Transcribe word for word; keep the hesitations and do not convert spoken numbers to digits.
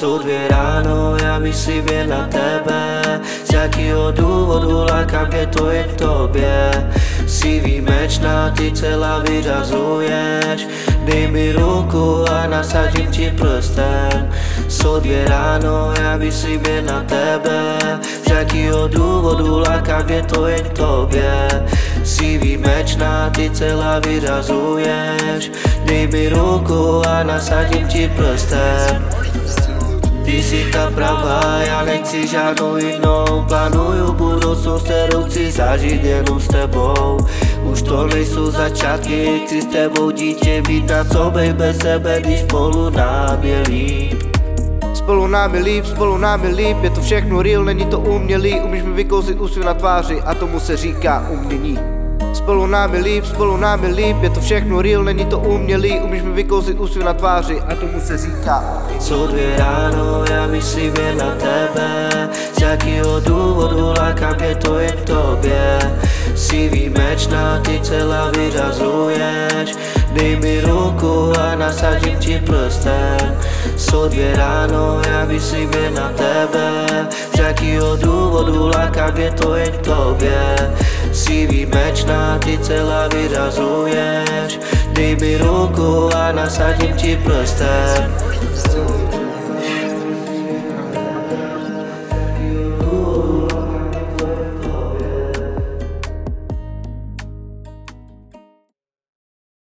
Jsou dvě ráno, já myslím jen na tebe. Z jakýho důvodu lákám mě to je k tobě. Si výjimečná, ty celá vyřazuješ. Dej mi ruku a nasadím ti prsten. Jsou dvě ráno, já myslím jen na tebe. Z jakýho důvodu lákám mě to je k tobě. Si výjimečná, ty celá vyřazuješ. Dej mi ruku a nasadím ti prsten. Ty jsi ta pravá, já nechci žádnou jinou. Plánuju budoucnost, kterou chci zažít jenom s tebou. Už to nejsou začátky, chci s tebou dítě mít. Na co bej bez sebe, když spolu nám je líp. Spolu nám je líp, spolu nám je líp. Je to všechno real, není to umělý. Umíš mi vykouzlit úsměv na tváři a tomu se říká umění. Spolu nám je líp, spolu nám je líp. Je to všechno real, není to umělý. Umíš mi vykouzlit úsměv na tváři a tomu se říká umění. Jsou dvě ráno, já myslím jen na tebe. Z jakýho důvodu lákám mě to je k tobě. Si výjimečná, ty celá vyřazuješ. Dej mi ruku a nasadím ti prsten. Jsou dvě ráno, já myslím jen na tebe. Z jakýho důvodu lákám mě to je k tobě. Si výjimečná, ty celá vyřazuješ. Dej mi ruku a nasadím ti prsten.